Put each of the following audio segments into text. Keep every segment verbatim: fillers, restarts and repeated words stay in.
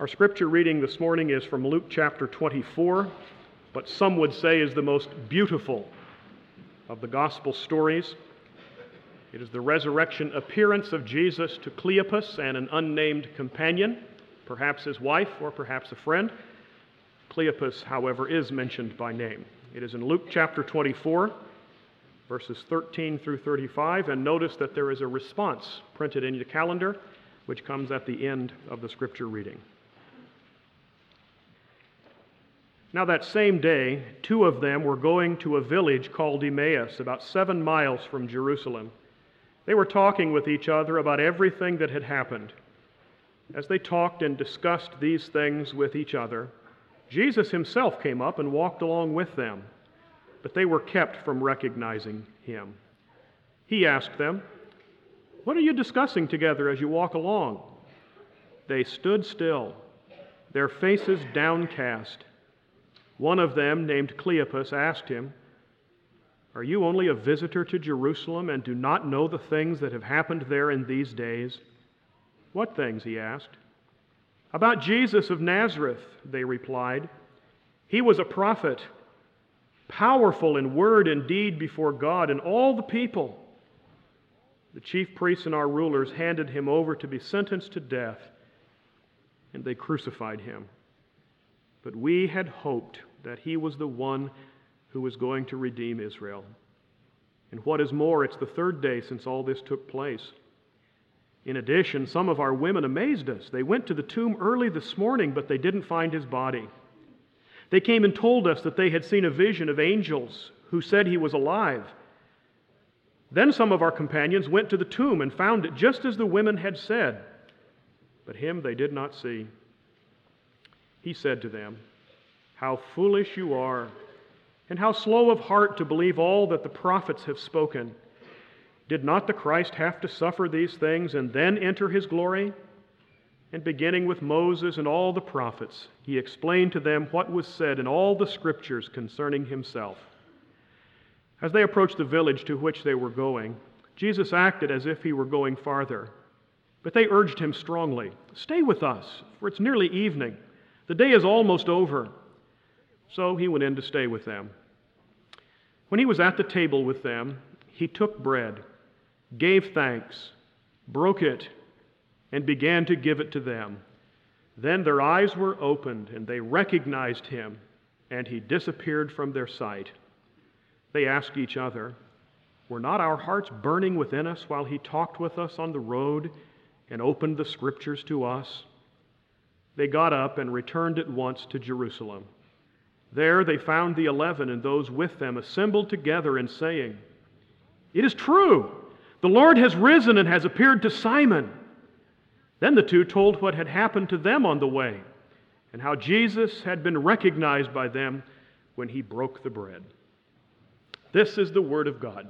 Our scripture reading this morning is from Luke chapter twenty-four, what some would say is the most beautiful of the gospel stories. It is the resurrection appearance of Jesus to Cleopas and an unnamed companion, perhaps his wife or perhaps a friend. Cleopas, however, is mentioned by name. It is in Luke chapter twenty-four, verses thirteen through thirty-five, and notice that there is a response printed in your calendar, which comes at the end of the scripture reading. Now that same day, two of them were going to a village called Emmaus, about seven miles from Jerusalem. They were talking with each other about everything that had happened. As they talked and discussed these things with each other, Jesus himself came up and walked along with them, but they were kept from recognizing him. He asked them, "What are you discussing together as you walk along?" They stood still, their faces downcast. One of them, named Cleopas, asked him, "Are you only a visitor to Jerusalem and do not know the things that have happened there in these days?" "What things?" he asked. "About Jesus of Nazareth," they replied. "He was a prophet, powerful in word and deed before God and all the people. The chief priests and our rulers handed him over to be sentenced to death, and they crucified him. But we had hoped that he was the one who was going to redeem Israel. And what is more, it's the third day since all this took place. In addition, some of our women amazed us. They went to the tomb early this morning, but they didn't find his body. They came and told us that they had seen a vision of angels who said he was alive. Then some of our companions went to the tomb and found it just as the women had said, but him they did not see." He said to them, "How foolish you are, and how slow of heart to believe all that the prophets have spoken. Did not the Christ have to suffer these things and then enter his glory?" And beginning with Moses and all the prophets, he explained to them what was said in all the scriptures concerning himself. As they approached the village to which they were going, Jesus acted as if he were going farther. But they urged him strongly, "Stay with us, for it's nearly evening. The day is almost over." So he went in to stay with them. When he was at the table with them, he took bread, gave thanks, broke it, and began to give it to them. Then their eyes were opened, and they recognized him, and he disappeared from their sight. They asked each other, "Were not our hearts burning within us while he talked with us on the road and opened the scriptures to us?" They got up and returned at once to Jerusalem. There they found the eleven and those with them assembled together and saying, "It is true, the Lord has risen and has appeared to Simon." Then the two told what had happened to them on the way and how Jesus had been recognized by them when he broke the bread. This is the word of God.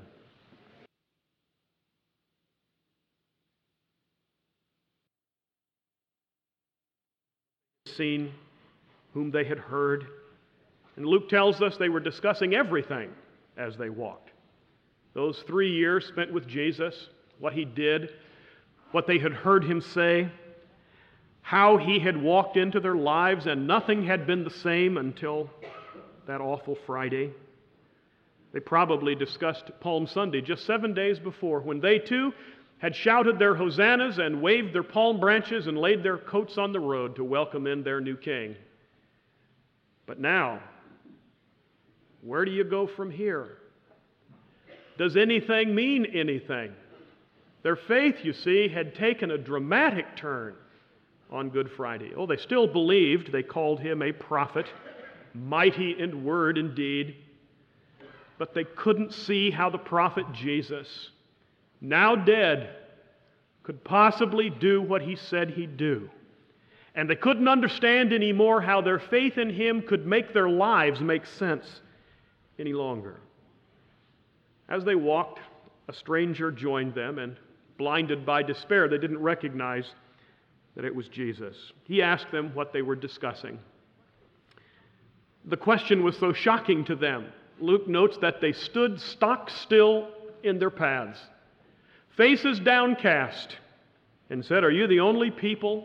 Seen, whom they had heard. And Luke tells us they were discussing everything as they walked. Those three years spent with Jesus, what he did, what they had heard him say, how he had walked into their lives and nothing had been the same until that awful Friday. They probably discussed Palm Sunday just seven days before when they too had shouted their hosannas and waved their palm branches and laid their coats on the road to welcome in their new king. But now, where do you go from here? Does anything mean anything? Their faith, you see, had taken a dramatic turn on Good Friday. Oh, they still believed. They called him a prophet, mighty in word and deed. But they couldn't see how the prophet Jesus, now dead, could possibly do what he said he'd do. And they couldn't understand anymore how their faith in him could make their lives make sense any longer. As they walked, a stranger joined them, and blinded by despair, they didn't recognize that it was Jesus. He asked them what they were discussing. The question was so shocking to them. Luke notes that they stood stock still in their paths, faces downcast, and said, "Are you the only people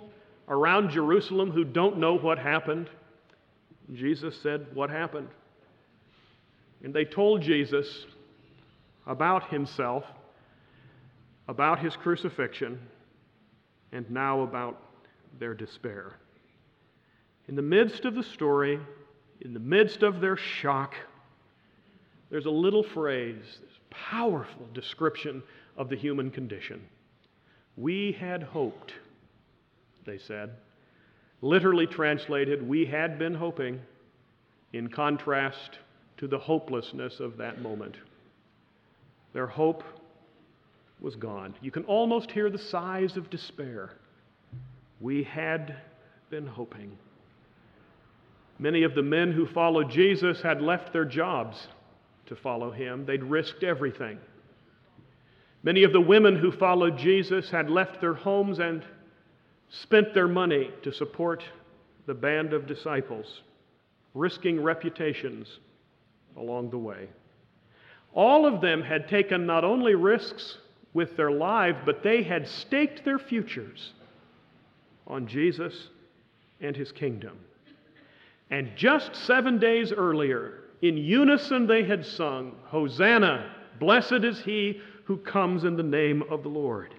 around Jerusalem who don't know what happened. Jesus said, "What happened?" And they told Jesus about himself, about his crucifixion, and now about their despair. In the midst of the story, in the midst of their shock, there's a little phrase, this powerful description of the human condition. "We had hoped," they said. Literally translated, "we had been hoping," in contrast to the hopelessness of that moment. Their hope was gone. You can almost hear the sighs of despair. We had been hoping. Many of the men who followed Jesus had left their jobs to follow him. They'd risked everything. Many of the women who followed Jesus had left their homes and spent their money to support the band of disciples, risking reputations along the way. All of them had taken not only risks with their lives, but they had staked their futures on Jesus and his kingdom. And just seven days earlier, in unison they had sung, "Hosanna, blessed is he who comes in the name of the Lord."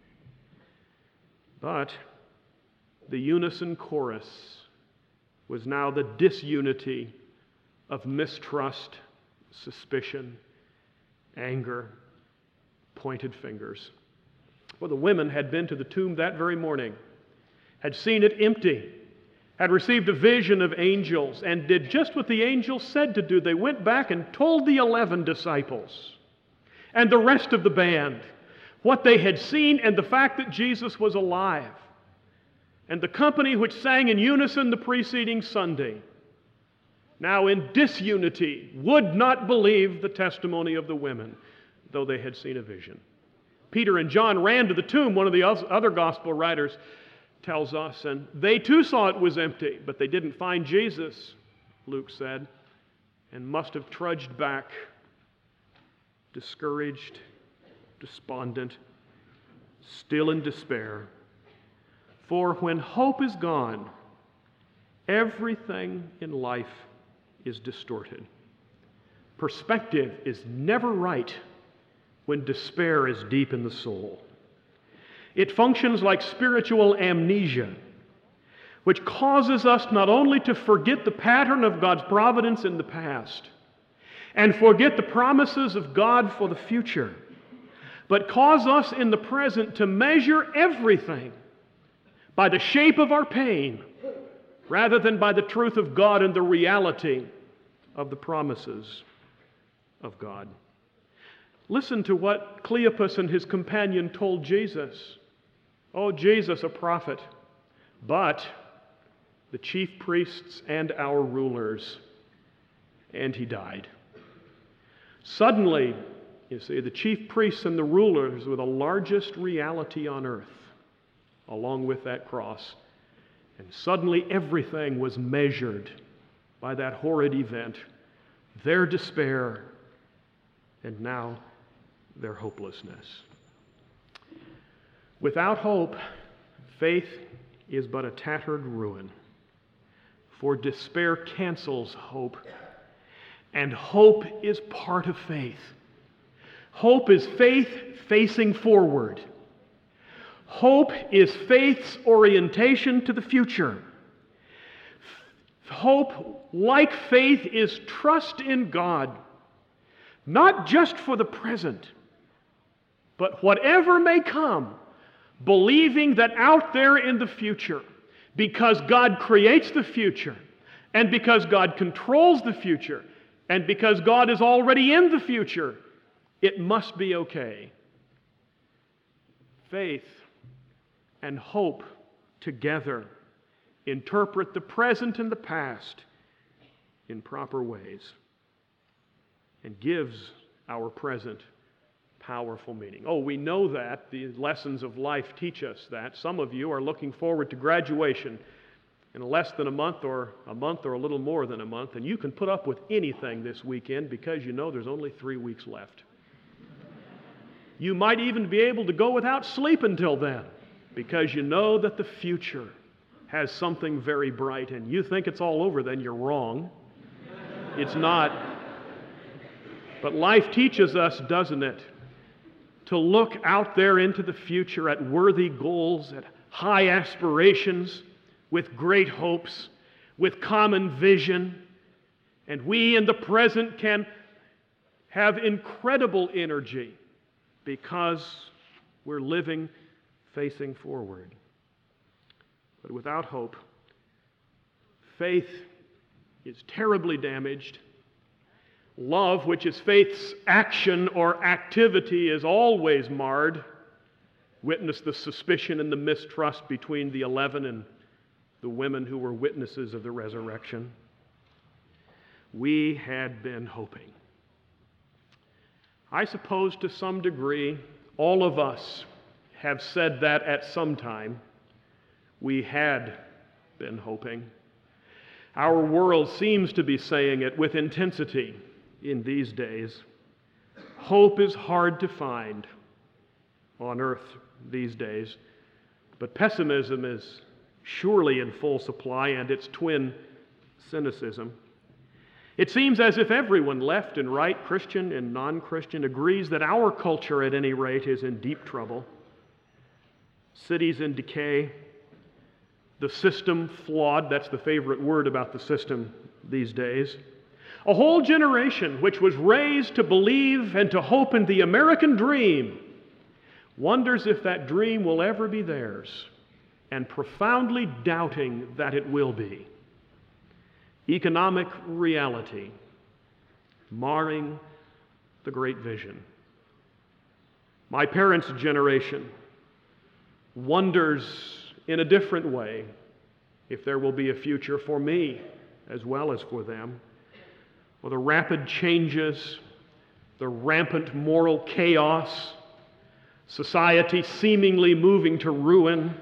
But the unison chorus was now the disunity of mistrust, suspicion, anger, pointed fingers. Well, the women had been to the tomb that very morning, had seen it empty, had received a vision of angels, and did just what the angels said to do. They went back and told the eleven disciples and the rest of the band what they had seen and the fact that Jesus was alive. And the company which sang in unison the preceding Sunday, now in disunity, would not believe the testimony of the women, though they had seen a vision. Peter and John ran to the tomb, one of the other gospel writers tells us, and they too saw it was empty, but they didn't find Jesus, Luke said, and must have trudged back, discouraged, despondent, still in despair. For when hope is gone, everything in life is distorted. Perspective is never right when despair is deep in the soul. It functions like spiritual amnesia, which causes us not only to forget the pattern of God's providence in the past and forget the promises of God for the future, but cause us in the present to measure everything by the shape of our pain rather than by the truth of God and the reality of the promises of God. Listen to what Cleopas and his companion told Jesus. "Oh, Jesus, a prophet, but the chief priests and our rulers," and he died. Suddenly, you see, the chief priests and the rulers were the largest reality on earth, along with that cross. And suddenly everything was measured by that horrid event, their despair, and now their hopelessness. Without hope, faith is but a tattered ruin. For despair cancels hope, and hope is part of faith. Hope is faith facing forward. Hope is faith's orientation to the future. Hope, like faith, is trust in God, not just for the present, but whatever may come, believing that out there in the future, because God creates the future, and because God controls the future, and because God is already in the future, it must be okay. Faith and hope together interpret the present and the past in proper ways and gives our present powerful meaning. Oh, we know that. The lessons of life teach us that. Some of you are looking forward to graduation in less than a month or a month or a little more than a month, and you can put up with anything this weekend because you know there's only three weeks left. You might even be able to go without sleep until then because you know that the future has something very bright, and you think it's all over, then you're wrong. It's not. But life teaches us, doesn't it, to look out there into the future at worthy goals, at high aspirations, with great hopes, with common vision. And we in the present can have incredible energy because we're living facing forward. But without hope, faith is terribly damaged. Love, which is faith's action or activity, is always marred. Witness the suspicion and the mistrust between the eleven and the women who were witnesses of the resurrection. We had been hoping. I suppose to some degree, all of us have said that at some time. We had been hoping. Our world seems to be saying it with intensity in these days. Hope is hard to find on earth these days, but pessimism is surely in full supply, and its twin, cynicism. It seems as if everyone, left and right, Christian and non-Christian, agrees that our culture, at any rate, is in deep trouble. Cities in decay, the system flawed. That's the favorite word about the system these days. A whole generation which was raised to believe and to hope in the American dream wonders if that dream will ever be theirs, and profoundly doubting that it will be. Economic reality marring the great vision. My parents' generation wonders in a different way if there will be a future for me as well as for them. Well, the rapid changes, the rampant moral chaos, society seemingly moving to ruin,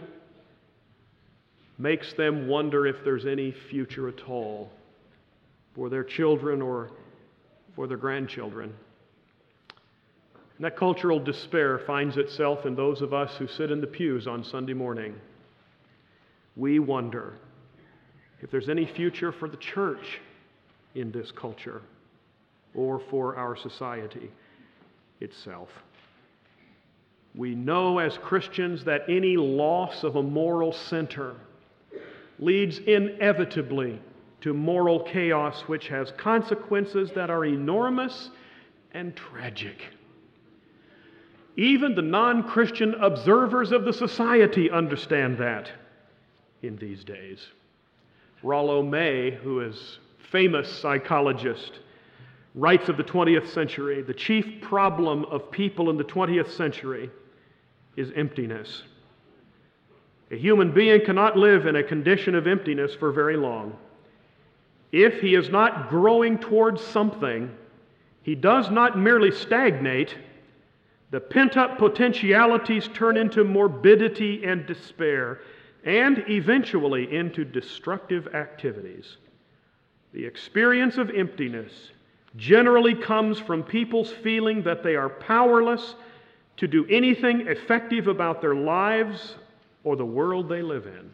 makes them wonder if there's any future at all for their children or for their grandchildren. And that cultural despair finds itself in those of us who sit in the pews on Sunday morning. We wonder if there's any future for the church in this culture or for our society itself. We know as Christians that any loss of a moral center leads inevitably to moral chaos, which has consequences that are enormous and tragic. Even the non-Christian observers of the society understand that in these days. Rollo May, who is a famous psychologist, writes of the twentieth century, the chief problem of people in the twentieth century is emptiness. A human being cannot live in a condition of emptiness for very long. If he is not growing towards something, he does not merely stagnate. The pent-up potentialities turn into morbidity and despair, and eventually into destructive activities. The experience of emptiness generally comes from people's feeling that they are powerless to do anything effective about their lives or the world they live in.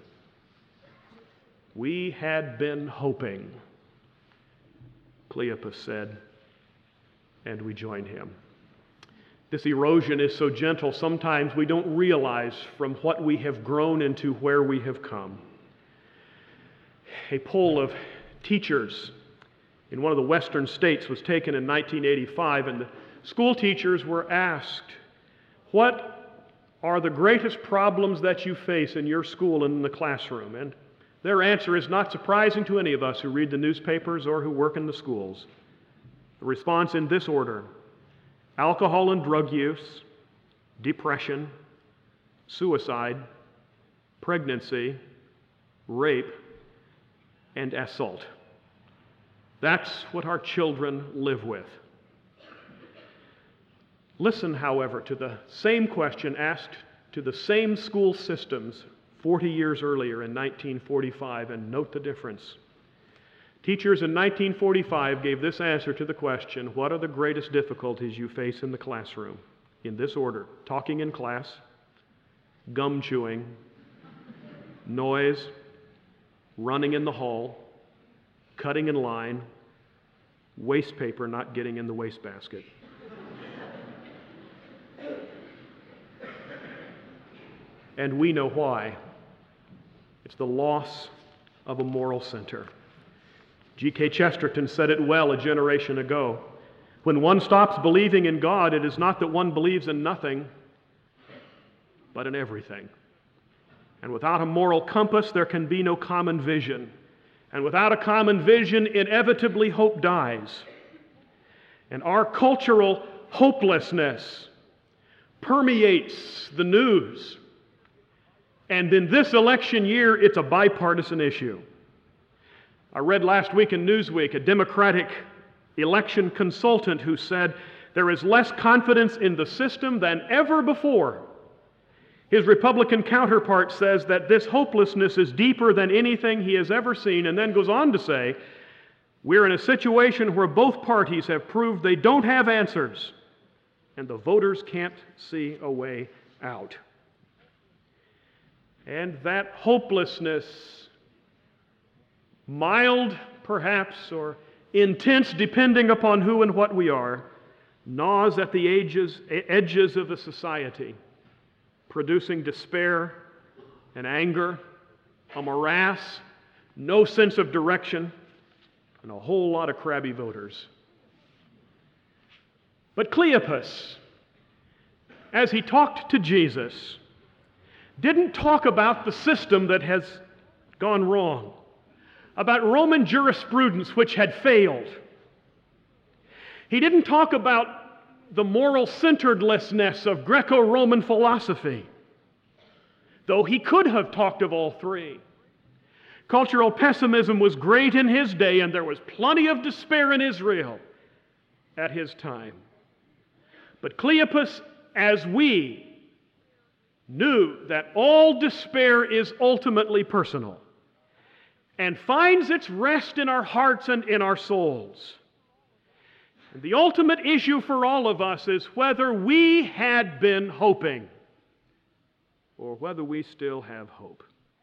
We had been hoping, Cleopas said, and we joined him. This erosion is so gentle, sometimes we don't realize from what we have grown into where we have come. A poll of teachers in one of the western states was taken in nineteen eighty-five, and the school teachers were asked, what are the greatest problems that you face in your school and in the classroom? And their answer is not surprising to any of us who read the newspapers or who work in the schools. The response in this order: alcohol and drug use, depression, suicide, pregnancy, rape, and assault. That's what our children live with. Listen, however, to the same question asked to the same school systems forty years earlier in nineteen forty-five, and note the difference. Teachers in nineteen forty-five gave this answer to the question, what are the greatest difficulties you face in the classroom? In this order: talking in class, gum chewing, noise, running in the hall, cutting in line, waste paper not getting in the wastebasket. And we know why. It's the loss of a moral center. G K Chesterton said it well a generation ago. When one stops believing in God, it is not that one believes in nothing, but in everything. And without a moral compass, there can be no common vision. And without a common vision, inevitably hope dies. And our cultural hopelessness permeates the news. And in this election year, it's a bipartisan issue. I read last week in Newsweek a Democratic election consultant who said there is less confidence in the system than ever before. His Republican counterpart says that this hopelessness is deeper than anything he has ever seen, and then goes on to say, we're in a situation where both parties have proved they don't have answers, and the voters can't see a way out. And that hopelessness, mild perhaps, or intense depending upon who and what we are, gnaws at the edges, edges of a society, producing despair and anger, a morass, no sense of direction, and a whole lot of crabby voters. But Cleopas, as he talked to Jesus, didn't talk about the system that has gone wrong, about Roman jurisprudence which had failed. He didn't talk about the moral centeredness of Greco-Roman philosophy, though he could have talked of all three. Cultural pessimism was great in his day, and there was plenty of despair in Israel at his time. But Cleopas, as we, knew that all despair is ultimately personal and finds its rest in our hearts and in our souls. And the ultimate issue for all of us is whether we had been hoping or whether we still have hope.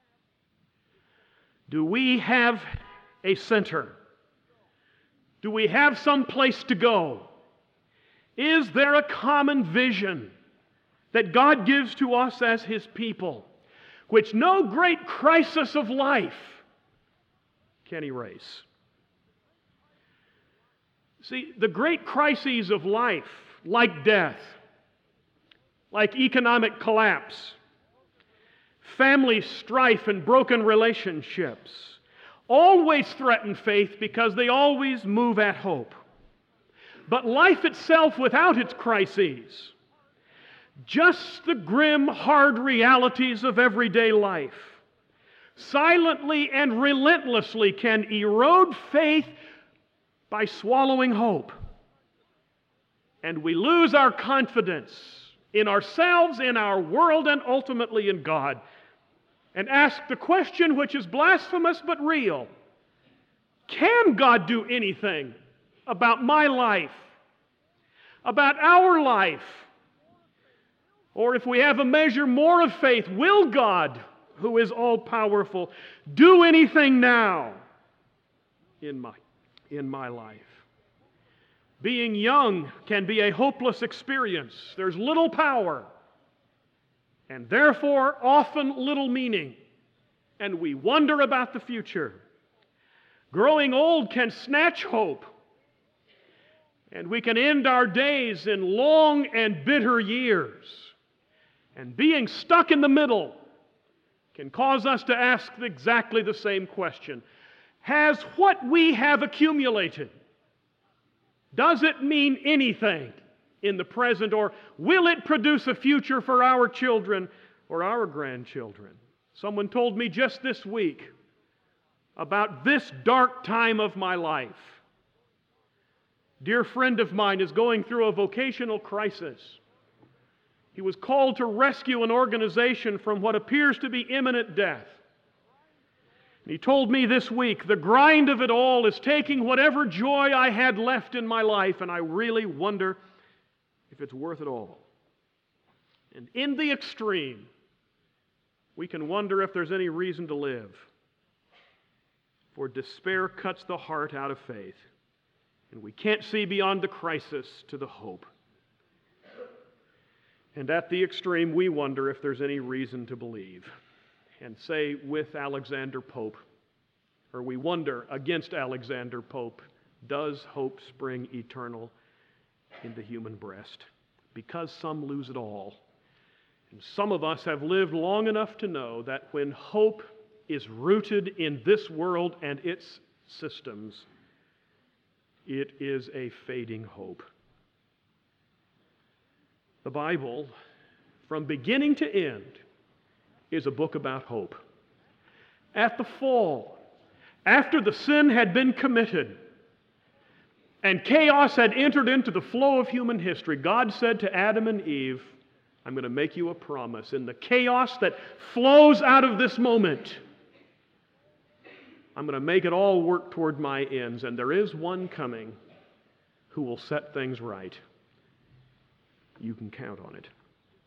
Do we have a center? Do we have some place to go? Is there a common vision that God gives to us as His people, which no great crisis of life can erase? See, the great crises of life, like death, like economic collapse, family strife and broken relationships, always threaten faith because they always move at hope. But life itself without its crises, just the grim, hard realities of everyday life, silently and relentlessly can erode faith by swallowing hope. And we lose our confidence in ourselves, in our world, and ultimately in God, and ask the question which is blasphemous but real: can God do anything about my life, about our life? Or if we have a measure more of faith, will God, who is all-powerful, do anything now in my, in my life? Being young can be a hopeless experience. There's little power, and therefore often little meaning, and we wonder about the future. Growing old can snatch hope, and we can end our days in long and bitter years. And being stuck in the middle can cause us to ask exactly the same question. Has what we have accumulated, does it mean anything in the present, or will it produce a future for our children or our grandchildren? Someone told me just this week about this dark time of my life. A dear friend of mine is going through a vocational crisis. He was called to rescue an organization from what appears to be imminent death. And he told me this week, the grind of it all is taking whatever joy I had left in my life, and I really wonder if it's worth it all. And in the extreme, we can wonder if there's any reason to live. For despair cuts the heart out of faith, and we can't see beyond the crisis to the hope. And at the extreme, we wonder if there's any reason to believe. And say with Alexander Pope, or we wonder against Alexander Pope, does hope spring eternal in the human breast? Because some lose it all. And some of us have lived long enough to know that when hope is rooted in this world and its systems, it is a fading hope. The Bible, from beginning to end, is a book about hope. At the fall, after the sin had been committed and chaos had entered into the flow of human history, God said to Adam and Eve, I'm going to make you a promise. In the chaos that flows out of this moment, I'm going to make it all work toward my ends, and there is one coming who will set things right. You can count on it.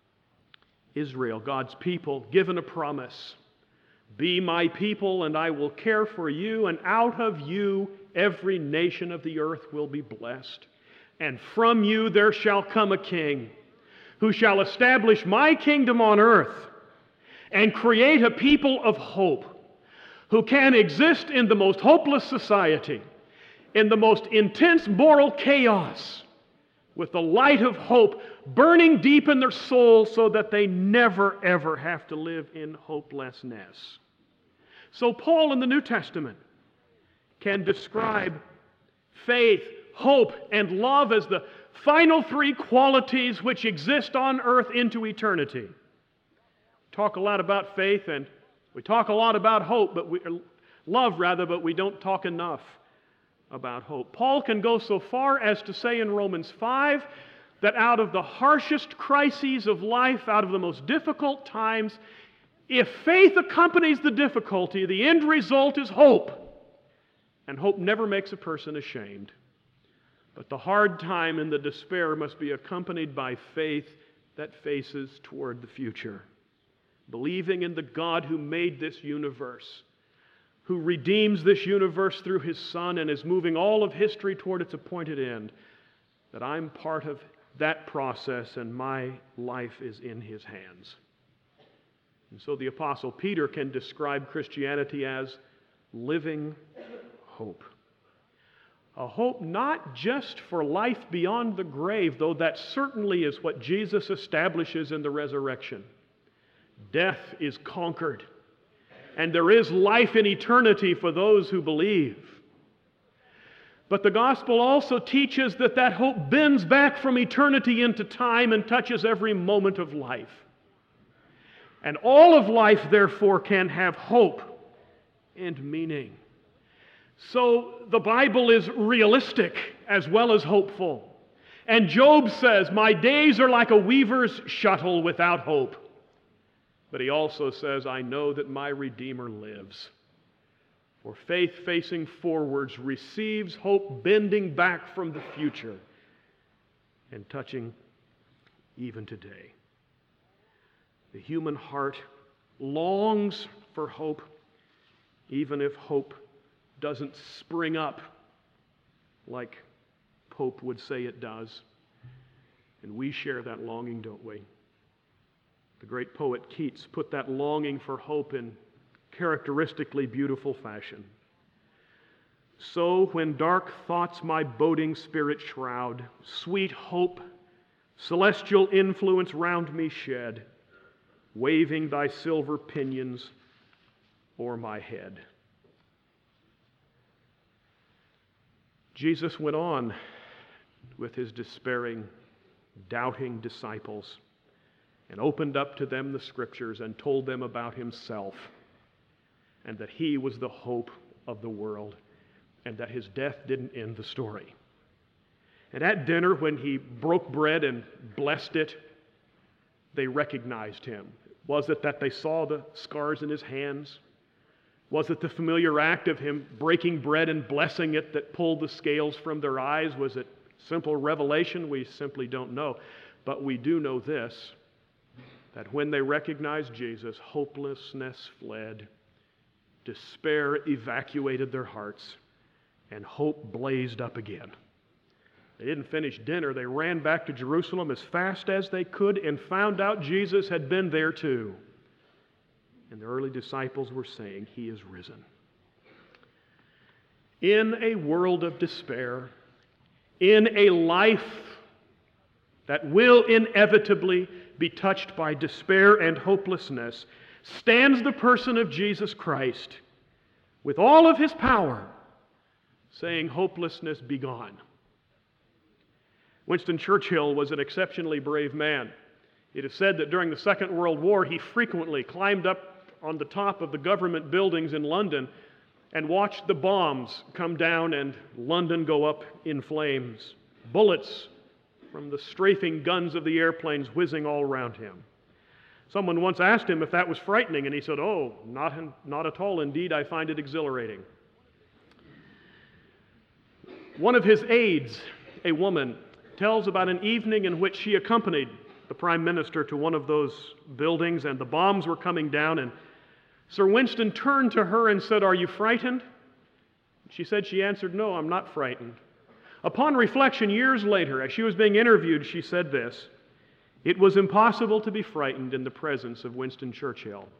Israel, God's people, given a promise. Be my people, and I will care for you, and out of you every nation of the earth will be blessed. And from you there shall come a king who shall establish my kingdom on earth and create a people of hope who can exist in the most hopeless society, in the most intense moral chaos, with the light of hope burning deep in their soul so that they never, ever have to live in hopelessness. So Paul in the New Testament can describe faith, hope, and love as the final three qualities which exist on earth into eternity. Talk a lot about faith, and we talk a lot about hope, but we love rather, but we don't talk enough about hope. Paul can go so far as to say in Romans five that out of the harshest crises of life, out of the most difficult times, if faith accompanies the difficulty, the end result is hope. And hope never makes a person ashamed. But the hard time and the despair must be accompanied by faith that faces toward the future. Believing in the God who made this universe, who redeems this universe through His Son and is moving all of history toward its appointed end, that I'm part of that process and my life is in His hands. And so the Apostle Peter can describe Christianity as living hope. A hope not just for life beyond the grave, though that certainly is what Jesus establishes in the resurrection. Death is conquered, and there is life in eternity for those who believe. But the gospel also teaches that that hope bends back from eternity into time and touches every moment of life. And all of life, therefore, can have hope and meaning. So the Bible is realistic as well as hopeful. And Job says, my days are like a weaver's shuttle without hope. But he also says, I know that my Redeemer lives. For faith facing forwards receives hope bending back from the future and touching even today. The human heart longs for hope, even if hope doesn't spring up like Pope would say it does. And we share that longing, don't we? The great poet Keats put that longing for hope in characteristically beautiful fashion. So when dark thoughts my boding spirit shroud, sweet hope, celestial influence round me shed, waving thy silver pinions o'er my head. Jesus went on with his despairing, doubting disciples and opened up to them the Scriptures and told them about himself and that he was the hope of the world and that his death didn't end the story. And at dinner, when he broke bread and blessed it, they recognized him. Was it that they saw the scars in his hands? Was it the familiar act of him breaking bread and blessing it that pulled the scales from their eyes? Was it simple revelation? We simply don't know. But we do know this, that when they recognized Jesus, hopelessness fled, despair evacuated their hearts, and hope blazed up again. They didn't finish dinner. They ran back to Jerusalem as fast as they could and found out Jesus had been there too. And the early disciples were saying, "He is risen." In a world of despair, in a life that will inevitably be touched by despair and hopelessness, stands the person of Jesus Christ with all of his power, saying, "Hopelessness, be gone." Winston Churchill was an exceptionally brave man. It is said that during the Second World War, he frequently climbed up on the top of the government buildings in London and watched the bombs come down and London go up in flames. Bullets from the strafing guns of the airplanes whizzing all around him. Someone once asked him if that was frightening, and he said, "Oh, not, not at all. Indeed, I find it exhilarating." One of his aides, a woman, tells about an evening in which she accompanied the Prime Minister to one of those buildings, and the bombs were coming down, and Sir Winston turned to her and said, "Are you frightened?" She said she answered, "No, I'm not frightened." Upon reflection, years later, as she was being interviewed, she said this: "It was impossible to be frightened in the presence of Winston Churchill."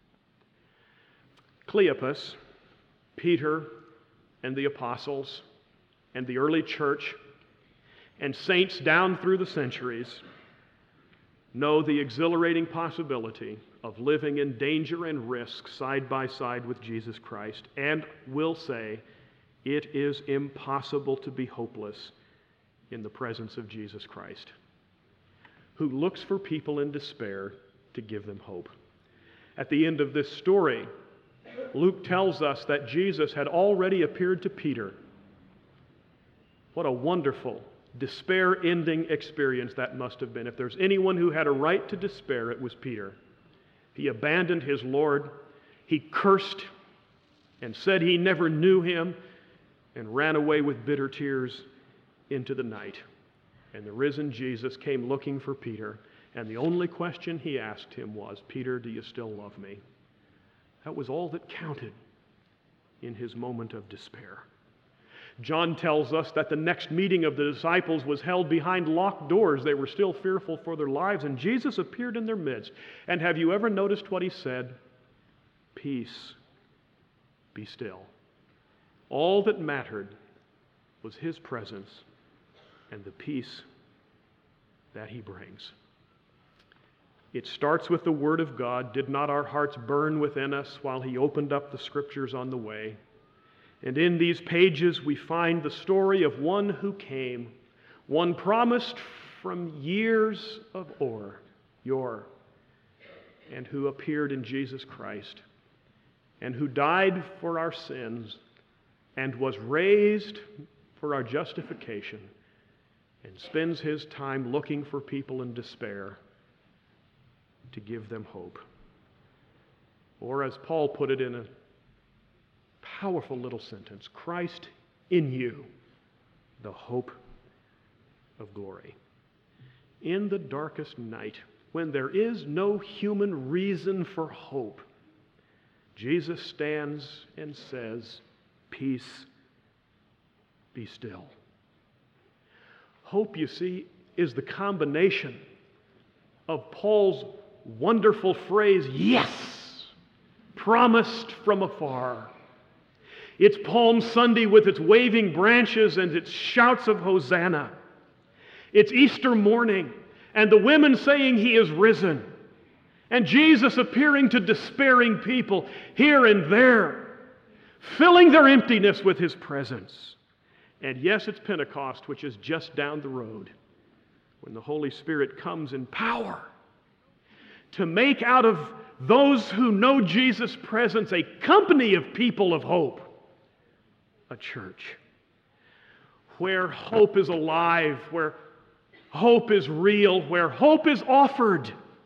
Cleopas, Peter, and the apostles, and the early church, and saints down through the centuries know the exhilarating possibility of living in danger and risk side by side with Jesus Christ, and will say it is impossible to be hopeless in the presence of Jesus Christ, who looks for people in despair to give them hope. At the end of this story, Luke tells us that Jesus had already appeared to Peter. What a wonderful, despair-ending experience that must have been. If there's anyone who had a right to despair, it was Peter. He abandoned his Lord. He cursed and said he never knew him and ran away with bitter tears into the night. And the risen Jesus came looking for Peter, and the only question he asked him was, "Peter, do you still love me?" That was all that counted in his moment of despair. John tells us that the next meeting of the disciples was held behind locked doors. They were still fearful for their lives, and Jesus appeared in their midst. And have you ever noticed what he said? "Peace, be still." All that mattered was his presence and the peace that he brings. It starts with the Word of God. Did not our hearts burn within us while he opened up the Scriptures on the way? And in these pages we find the story of one who came, one promised from years of ore, yore, and who appeared in Jesus Christ, and who died for our sins, and was raised for our justification, and spends his time looking for people in despair to give them hope. Or as Paul put it in a powerful little sentence, Christ in you, the hope of glory. In the darkest night, when there is no human reason for hope, Jesus stands and says, "Peace, be still." Hope, you see, is the combination of Paul's wonderful phrase, "Yes," promised from afar. It's Palm Sunday with its waving branches and its shouts of Hosanna. It's Easter morning and the women saying he is risen. And Jesus appearing to despairing people here and there, filling their emptiness with his presence. And yes, it's Pentecost, which is just down the road, when the Holy Spirit comes in power to make out of those who know Jesus' presence a company of people of hope. A church where hope is alive, where hope is real, where hope is offered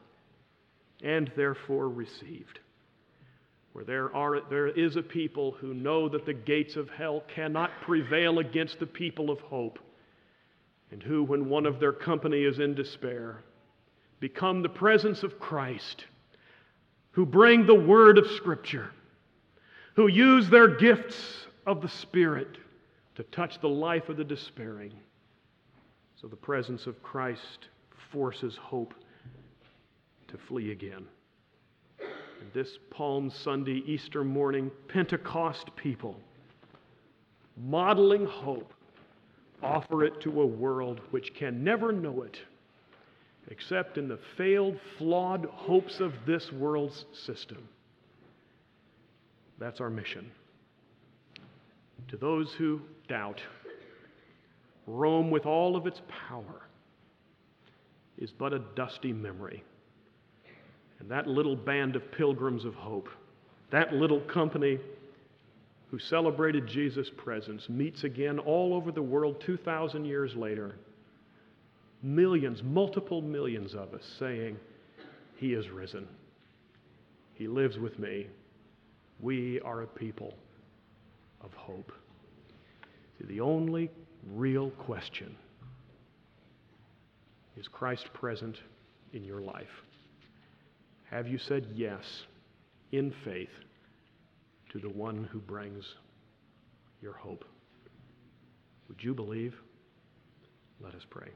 and therefore received. Where there are there is a people who know that the gates of hell cannot prevail against the people of hope, and who, when one of their company is in despair, become the presence of Christ, who bring the word of Scripture, who use their gifts of the Spirit to touch the life of the despairing. So the presence of Christ forces hope to flee again. And this Palm Sunday, Easter morning, Pentecost people, modeling hope, offer it to a world which can never know it except in the failed, flawed hopes of this world's system. That's our mission. To those who doubt, Rome, with all of its power, is but a dusty memory. And that little band of pilgrims of hope, that little company who celebrated Jesus' presence, meets again all over the world two thousand years later. Millions, multiple millions of us saying, He is risen. He lives with me. We are a people of hope. See, the only real question is Christ present in your life? Have you said yes in faith to the one who brings your hope? Would you believe? Let us pray.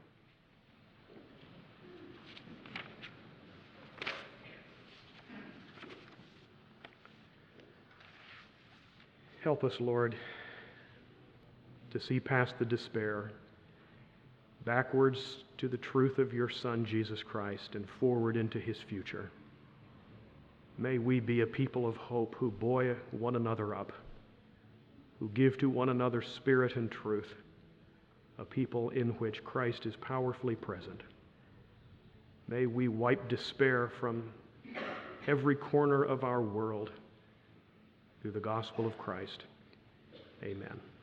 Help us, Lord, to see past the despair, backwards to the truth of your Son, Jesus Christ, and forward into his future. May we be a people of hope who buoy one another up, who give to one another spirit and truth, a people in which Christ is powerfully present. May we wipe despair from every corner of our world through the gospel of Christ. Amen.